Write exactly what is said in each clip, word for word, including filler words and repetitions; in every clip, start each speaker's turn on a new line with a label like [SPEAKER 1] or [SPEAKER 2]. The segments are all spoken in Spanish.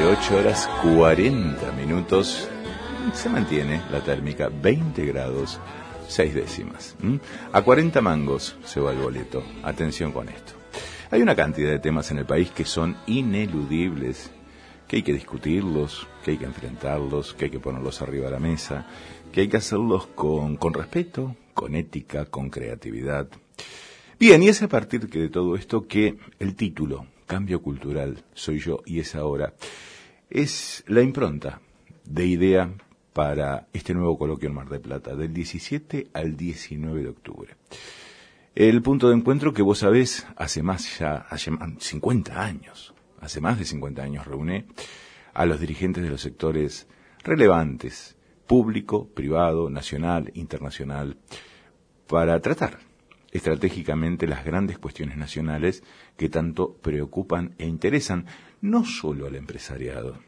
[SPEAKER 1] ocho horas cuarenta minutos. Se mantiene la térmica, veinte grados, seis décimas. ¿Mm? A cuarenta mangos se va el boleto. Atención con esto. Hay una cantidad de temas en el país que son ineludibles, que hay que discutirlos, que hay que enfrentarlos, que hay que ponerlos arriba de la mesa, que hay que hacerlos con, con respeto, con ética, con creatividad. Bien, y es a partir de todo esto que el título, Cambio Cultural, Soy Yo y Es Ahora, es la impronta de idea para este nuevo coloquio en Mar del Plata, del diecisiete al diecinueve de octubre. El punto de encuentro que vos sabés, hace más ya, hace cincuenta años, hace más de cincuenta años reúne a los dirigentes de los sectores relevantes, público, privado, nacional, internacional, para tratar estratégicamente las grandes cuestiones nacionales que tanto preocupan e interesan no solo al empresariado,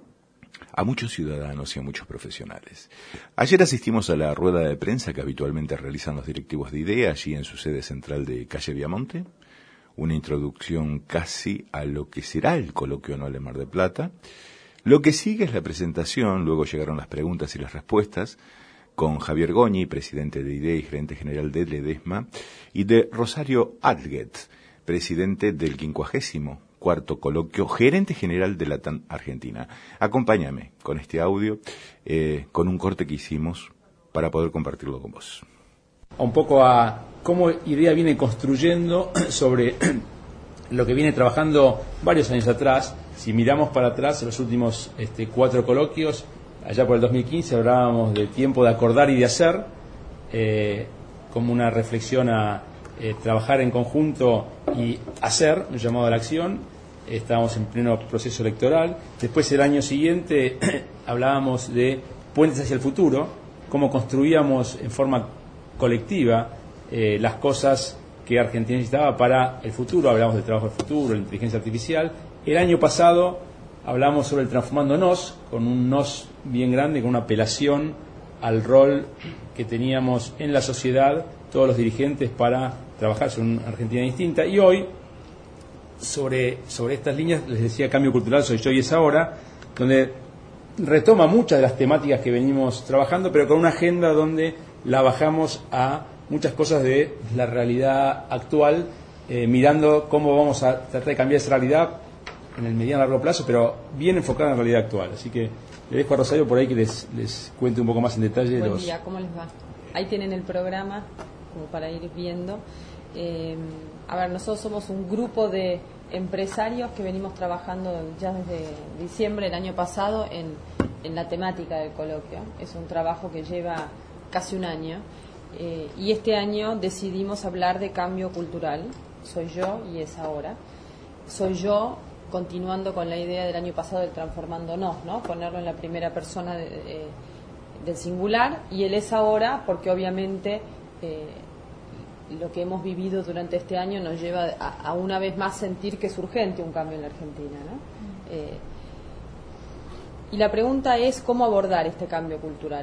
[SPEAKER 1] a muchos ciudadanos y a muchos profesionales. Ayer asistimos a la rueda de prensa que habitualmente realizan los directivos de IDEA allí en su sede central de calle Viamonte, una introducción casi a lo que será el coloquio anual de Mar del Plata. Lo que sigue es la presentación, luego llegaron las preguntas y las respuestas, con Javier Goñi, presidente de IDEA y gerente general de Ledesma, y de Rosario Adlet, presidente del quincuagésimo cuarto coloquio, gerente general de Latam Argentina. Acompáñame con este audio, eh, con un corte que hicimos para poder compartirlo con vos.
[SPEAKER 2] Un poco a cómo IDEA viene construyendo sobre lo que viene trabajando varios años atrás. Si miramos para atrás, los últimos este, cuatro coloquios, allá por el dos mil quince hablábamos de tiempo de acordar y de hacer, eh, como una reflexión a eh, trabajar en conjunto y hacer, un llamado a la acción. Eh, estábamos en pleno proceso electoral. Después, el año siguiente, hablábamos de puentes hacia el futuro, cómo construíamos en forma colectiva eh, las cosas que Argentina necesitaba para el futuro. Hablamos del trabajo del futuro, la inteligencia artificial. El año pasado hablamos sobre el transformándonos, con un nos bien grande, con una apelación al rol que teníamos en la sociedad, todos los dirigentes, para trabajar sobre una Argentina distinta. Y hoy, sobre, sobre estas líneas, les decía, Cambio Cultural, Soy Yo y Es Ahora, donde retoma muchas de las temáticas que venimos trabajando, pero con una agenda donde la bajamos a muchas cosas de la realidad actual, eh, mirando cómo vamos a tratar de cambiar esa realidad en el mediano y largo plazo, pero bien enfocada en la realidad actual. Así que le dejo a Rosario por ahí que les, les cuente un poco más en detalle.
[SPEAKER 3] Buen
[SPEAKER 2] los...
[SPEAKER 3] día, ¿cómo les va? Ahí tienen el programa, como para ir viendo. Eh, a ver, nosotros somos un grupo de empresarios que venimos trabajando ya desde diciembre del año pasado en, en la temática del coloquio. Es un trabajo que lleva casi un año. Eh, y este año decidimos hablar de cambio cultural. Soy yo y es ahora. Soy yo, continuando con la idea del año pasado del transformándonos, ¿no? Ponerlo en la primera persona de, de, del singular, y el es ahora, porque obviamente eh, lo que hemos vivido durante este año nos lleva a, a una vez más sentir que es urgente un cambio en la Argentina, ¿no? Mm. Eh, y la pregunta es cómo abordar este cambio cultural.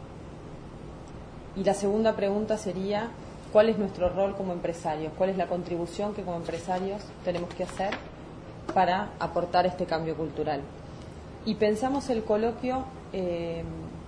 [SPEAKER 3] Y la segunda pregunta sería, ¿cuál es nuestro rol como empresarios? ¿Cuál es la contribución que como empresarios tenemos que hacer para aportar este cambio cultural? Y pensamos el coloquio, eh,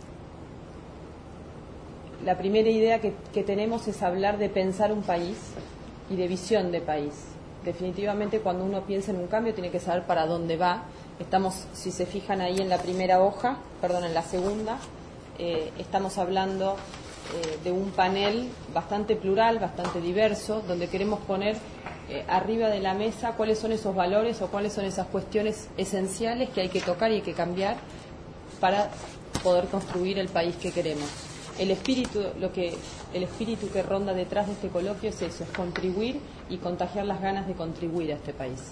[SPEAKER 3] la primera idea que, que tenemos es hablar de pensar un país y de visión de país. Definitivamente, cuando uno piensa en un cambio tiene que saber para dónde va. Estamos, si se fijan ahí en la primera hoja, perdón, en la segunda, eh, estamos hablando eh, de un panel bastante plural, bastante diverso, donde queremos poner Eh, arriba de la mesa cuáles son esos valores o cuáles son esas cuestiones esenciales que hay que tocar y hay que cambiar para poder construir el país que queremos. El espíritu, lo que, el espíritu que ronda detrás de este coloquio es eso, es contribuir y contagiar las ganas de contribuir a este país.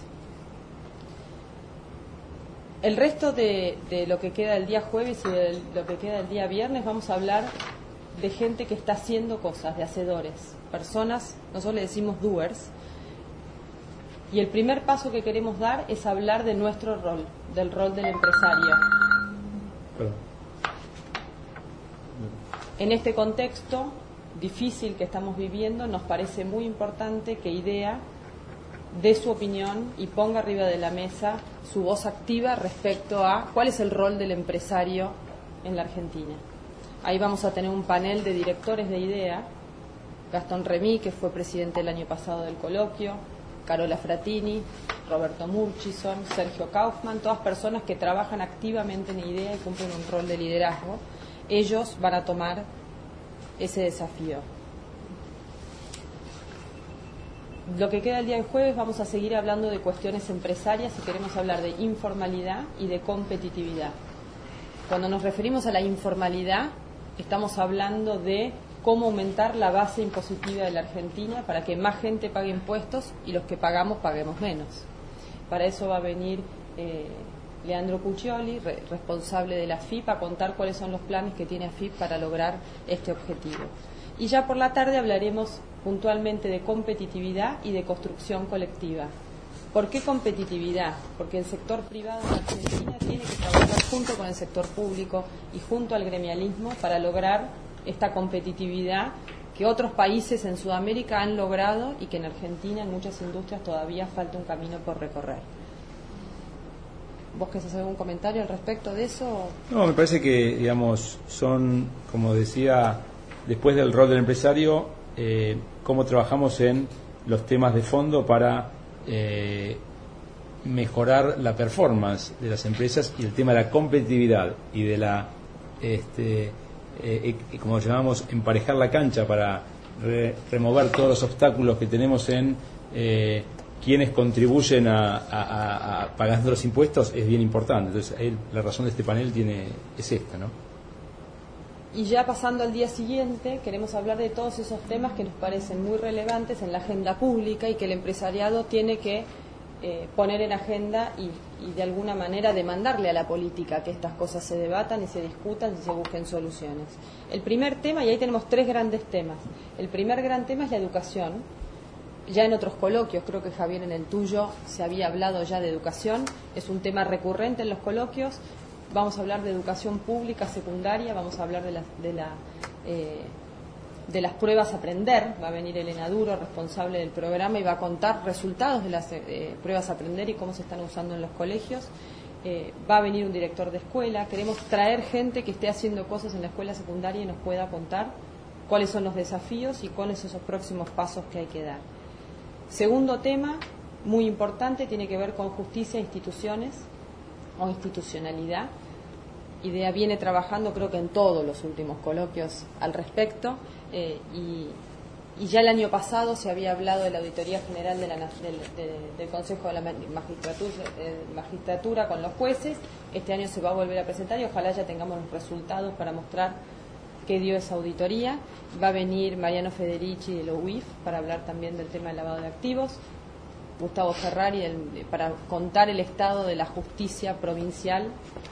[SPEAKER 3] El resto de, de lo que queda el día jueves y de lo que queda el día viernes vamos a hablar de gente que está haciendo cosas, de hacedores, personas, nosotros le decimos doers. Y el primer paso que queremos dar es hablar de nuestro rol, del rol del empresario.
[SPEAKER 2] Perdón.
[SPEAKER 3] En este contexto difícil que estamos viviendo, nos parece muy importante que IDEA dé su opinión y ponga arriba de la mesa su voz activa respecto a cuál es el rol del empresario en la Argentina. Ahí vamos a tener un panel de directores de IDEA, Gastón Remí, que fue presidente el año pasado del coloquio, Carola Fratini, Roberto Murchison, Sergio Kaufman, todas personas que trabajan activamente en IDEA y cumplen un rol de liderazgo. Ellos van a tomar ese desafío. Lo que queda el día de jueves vamos a seguir hablando de cuestiones empresarias y queremos hablar de informalidad y de competitividad. Cuando nos referimos a la informalidad, estamos hablando de cómo aumentar la base impositiva de la Argentina para que más gente pague impuestos y los que pagamos paguemos menos. Para eso va a venir eh, Leandro Cuccioli, re, responsable de la A F I P, a contar cuáles son los planes que tiene A F I P para lograr este objetivo. Y ya por la tarde hablaremos puntualmente de competitividad y de construcción colectiva. ¿Por qué competitividad? Porque el sector privado en Argentina tiene que trabajar junto con el sector público y junto al gremialismo para lograr esta competitividad que otros países en Sudamérica han logrado y que en Argentina en muchas industrias todavía falta un camino por recorrer. ¿Vos querés hacer algún comentario al respecto de eso?
[SPEAKER 2] No, me parece que, digamos, son, como decía, después del rol del empresario, eh, cómo trabajamos en los temas de fondo para eh, mejorar la performance de las empresas y el tema de la competitividad y de la, este, eh, eh, como llamamos, emparejar la cancha para re, remover todos los obstáculos que tenemos en eh, quienes contribuyen a, a, a, a pagando los impuestos, es bien importante. Entonces, él, la razón de este panel tiene es esta, ¿no?
[SPEAKER 3] Y ya pasando al día siguiente, queremos hablar de todos esos temas que nos parecen muy relevantes en la agenda pública y que el empresariado tiene que eh, poner en agenda y, y de alguna manera demandarle a la política que estas cosas se debatan y se discutan y se busquen soluciones. El primer tema, y ahí tenemos tres grandes temas. El primer gran tema es la educación. Ya en otros coloquios, creo que Javier en el tuyo se había hablado ya de educación, es un tema recurrente en los coloquios. Vamos a hablar de educación pública secundaria, vamos a hablar de, la, de, la, eh, de las pruebas a aprender. Va a venir Elena Duro, responsable del programa, y va a contar resultados de las eh, pruebas a aprender y cómo se están usando en los colegios. Eh, va a venir un director de escuela. Queremos traer gente que esté haciendo cosas en la escuela secundaria y nos pueda contar cuáles son los desafíos y cuáles son esos próximos pasos que hay que dar. Segundo tema, muy importante, tiene que ver con justicia e instituciones o institucionalidad. IDEA viene trabajando creo que en todos los últimos coloquios al respecto eh, y, y ya el año pasado se había hablado de la Auditoría General de la, del, de, del Consejo de la magistratura, eh, magistratura con los jueces. Este año se va a volver a presentar y ojalá ya tengamos los resultados para mostrar qué dio esa auditoría. Va a venir Mariano Federici de la U I F para hablar también del tema del lavado de activos. Gustavo Ferrari el, para contar el estado de la justicia provincial,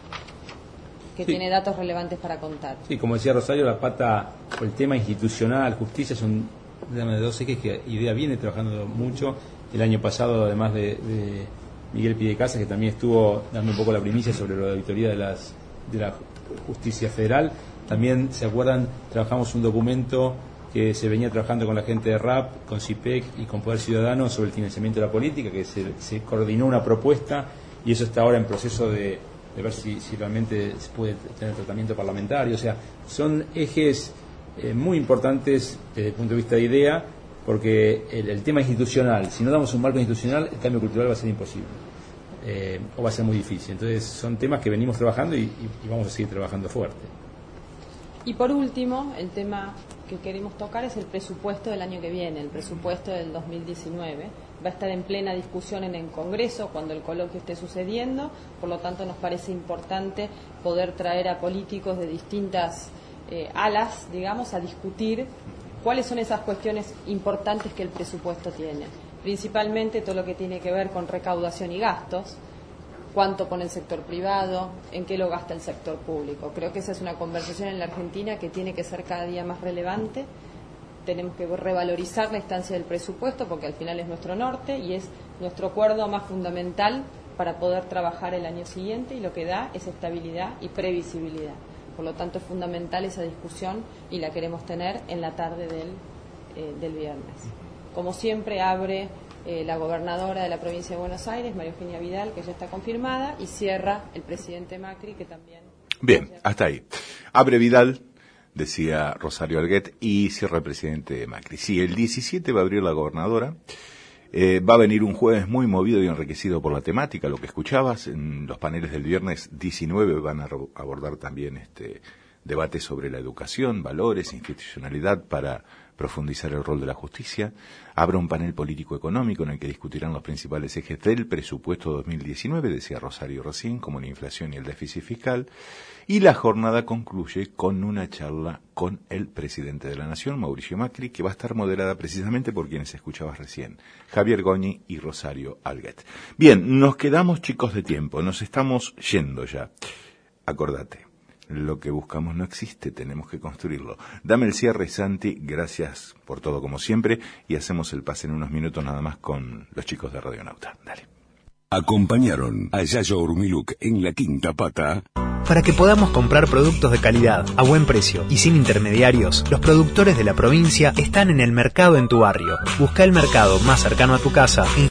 [SPEAKER 3] que sí tiene datos relevantes para contar.
[SPEAKER 2] Sí, como decía Rosario, la pata, o el tema institucional, justicia, son de dos ejes que IDEA viene trabajando mucho. El año pasado, además de, de Miguel Pidecasa, que también estuvo dando un poco la primicia sobre la auditoría de, las, de la justicia federal, también, ¿se acuerdan? Trabajamos un documento que se venía trabajando con la gente de R A P, con C I P E C y con Poder Ciudadano sobre el financiamiento de la política, que se, se coordinó una propuesta y eso está ahora en proceso de, de ver si, si realmente se puede tener tratamiento parlamentario. O sea, son ejes eh, muy importantes desde el punto de vista de IDEA, porque el, el tema institucional, si no damos un marco institucional, el cambio cultural va a ser imposible eh, o va a ser muy difícil. Entonces son temas que venimos trabajando y, y, y vamos a seguir trabajando fuerte.
[SPEAKER 3] Y por último, el tema que queremos tocar es el presupuesto del año que viene, el presupuesto del dos mil diecinueve. Va a estar en plena discusión en el Congreso cuando el coloquio esté sucediendo, por lo tanto nos parece importante poder traer a políticos de distintas eh, alas, digamos, a discutir cuáles son esas cuestiones importantes que el presupuesto tiene. Principalmente todo lo que tiene que ver con recaudación y gastos, cuánto pone el sector privado, en qué lo gasta el sector público. Creo que esa es una conversación en la Argentina que tiene que ser cada día más relevante. Tenemos que revalorizar la instancia del presupuesto porque al final es nuestro norte y es nuestro acuerdo más fundamental para poder trabajar el año siguiente, y lo que da es estabilidad y previsibilidad. Por lo tanto, es fundamental esa discusión y la queremos tener en la tarde del, eh, del viernes. Como siempre, abre eh, la gobernadora de la provincia de Buenos Aires, María Eugenia Vidal, que ya está confirmada, y cierra el presidente Macri, que también...
[SPEAKER 1] Bien, hasta ahí. Abre Vidal, decía Rosario Alguet, y cierra el presidente Macri. Sí, el diecisiete va a abrir la gobernadora. Eh, va a venir un jueves muy movido y enriquecido por la temática, lo que escuchabas. En los paneles del viernes diecinueve van a abordar también este debate sobre la educación, valores, institucionalidad para profundizar el rol de la justicia. Habrá un panel político-económico en el que discutirán los principales ejes del presupuesto dos mil diecinueve, decía Rosario recién, como la inflación y el déficit fiscal. Y la jornada concluye con una charla con el presidente de la Nación, Mauricio Macri, que va a estar moderada precisamente por quienes escuchabas recién, Javier Goñi y Rosario Alguet. Bien, nos quedamos chicos de tiempo, nos estamos yendo ya. Acordate, lo que buscamos no existe, tenemos que construirlo. Dame el cierre, Santi, gracias por todo como siempre, y hacemos el pase en unos minutos nada más con los chicos de Radionauta. Dale.
[SPEAKER 4] Acompañaron a Yayo Urmiluk en La Quinta Pata.
[SPEAKER 5] Para que podamos comprar productos de calidad, a buen precio y sin intermediarios, los productores de la provincia están en el mercado en tu barrio. Busca el mercado más cercano a tu casa en